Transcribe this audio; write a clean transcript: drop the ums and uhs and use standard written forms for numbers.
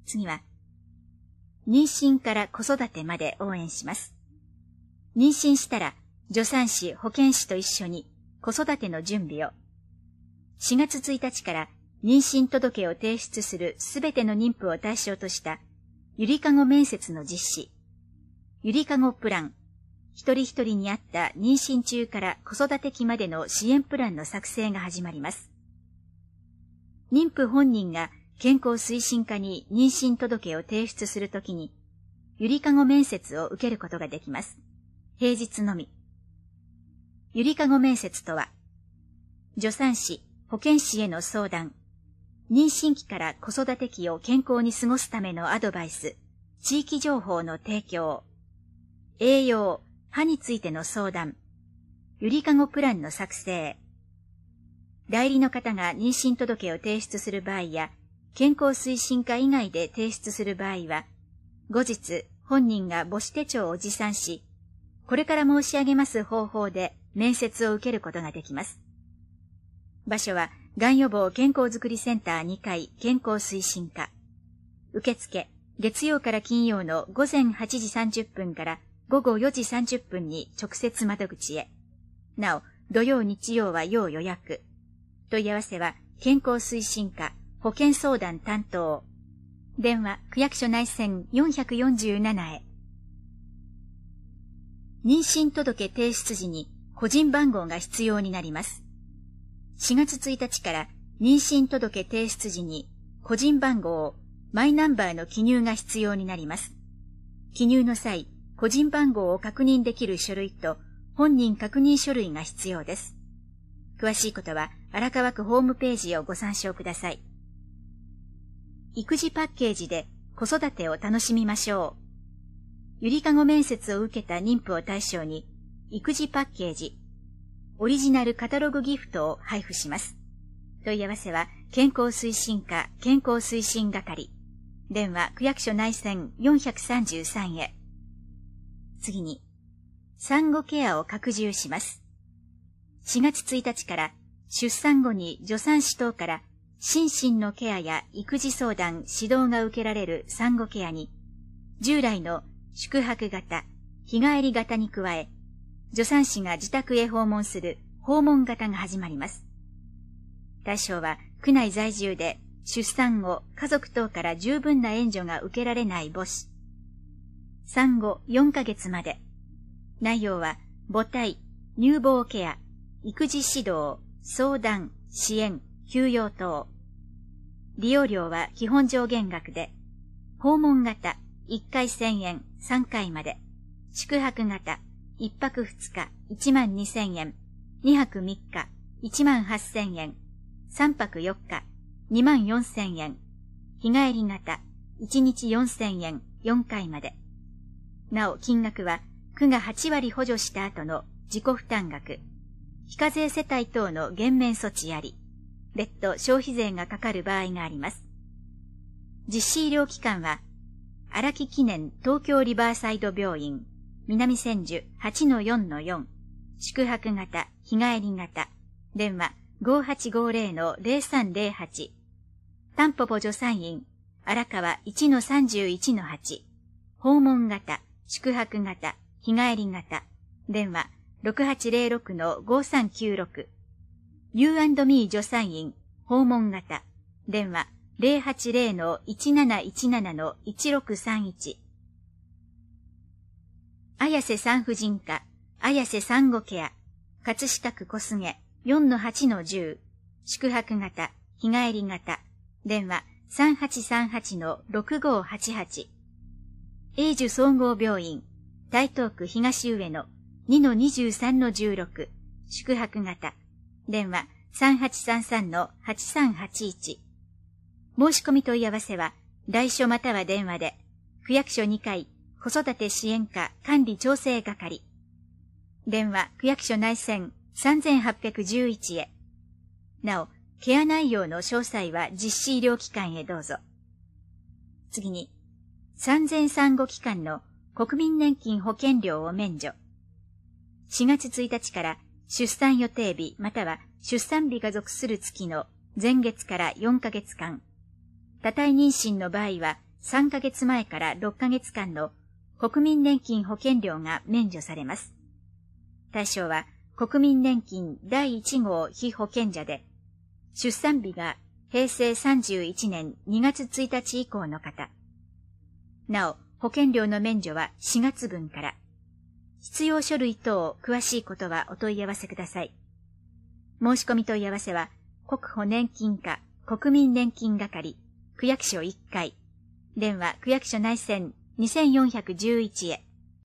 次は、妊娠から子育てまで応援します。妊娠したら、助産師、保健師と一緒に子育ての準備を。4月1日から妊娠届を提出するすべての妊婦を対象としたゆりかご面接の実施。ゆりかごプラン。一人一人に合った妊娠中から子育て期までの支援プランの作成が始まります。妊婦本人が健康推進課に妊娠届を提出するときに、ゆりかご面接を受けることができます。平日のみ。ゆりかご面接とは、助産師、保健師への相談、妊娠期から子育て期を健康に過ごすためのアドバイス、地域情報の提供、栄養、歯についての相談、ゆりかごプランの作成、代理の方が妊娠届を提出する場合や、健康推進課以外で提出する場合は、後日本人が母子手帳を持参し、これから申し上げます方法で面接を受けることができます。場所は、がん予防健康づくりセンター2階健康推進課。受付、月曜から金曜の午前8時30分から午後4時30分に直接窓口へ。なお、土曜日曜は要予約。問い合わせは、健康推進課、保健相談担当。電話、区役所内線447へ。妊娠届提出時に個人番号が必要になります。4月1日から妊娠届提出時に個人番号、マイナンバーの記入が必要になります。記入の際、個人番号を確認できる書類と本人確認書類が必要です。詳しいことは荒川区ホームページをご参照ください。育児パッケージで子育てを楽しみましょう。ゆりかご面接を受けた妊婦を対象に育児パッケージ、オリジナルカタログギフトを配布します。問い合わせは健康推進課健康推進係。電話区役所内線433へ。次に、産後ケアを拡充します。4月1日から出産後に助産師等から心身のケアや育児相談、指導が受けられる産後ケアに、従来の宿泊型、日帰り型に加え、助産師が自宅へ訪問する訪問型が始まります。対象は区内在住で出産後家族等から十分な援助が受けられない母子。産後4ヶ月まで。内容は母体、乳房ケア、育児指導、相談、支援、休養等。利用料は基本上限額で、訪問型1回1000円3回まで、宿泊型1泊2日12000円、2泊3日18000円、3泊4日24000円、日帰り型1日4000円4回まで。なお金額は区が8割補助した後の自己負担額、非課税世帯等の減免措置あり、別途消費税がかかる場合があります。実施医療機関は、荒木記念東京リバーサイド病院、南千住 8-4-4、宿泊型、日帰り型、電話 5850-0308、タンポポ助産院、荒川 1-31-8、訪問型、宿泊型、日帰り型、電話 6806-5396、U&Me 助産院、訪問型、電話 080-1717-1631。綾瀬産婦人科、綾瀬産後ケア、葛飾区小菅 4-8-10、宿泊型、日帰り型、電話 3838-6588。永寿総合病院、台東区東上野 2-23-16、宿泊型、電話 3833-8381。申し込み問い合わせは、来所または電話で、区役所2階、子育て支援課管理調整係。電話、区役所内線3811へ。なお、ケア内容の詳細は実施医療機関へどうぞ。次に、産前産後期間の国民年金保険料を免除。4月1日から出産予定日または出産日が属する月の前月から4ヶ月間、多胎妊娠の場合は 3ヶ月前から6ヶ月間の国民年金保険料が免除されます。対象は国民年金第1号被保険者で、出産日が平成31年2月1日以降の方。なお、保険料の免除は4月分から。必要書類等詳しいことはお問い合わせください。申し込み問い合わせは、国保年金課国民年金係、区役所1階、電話区役所内線2411へ。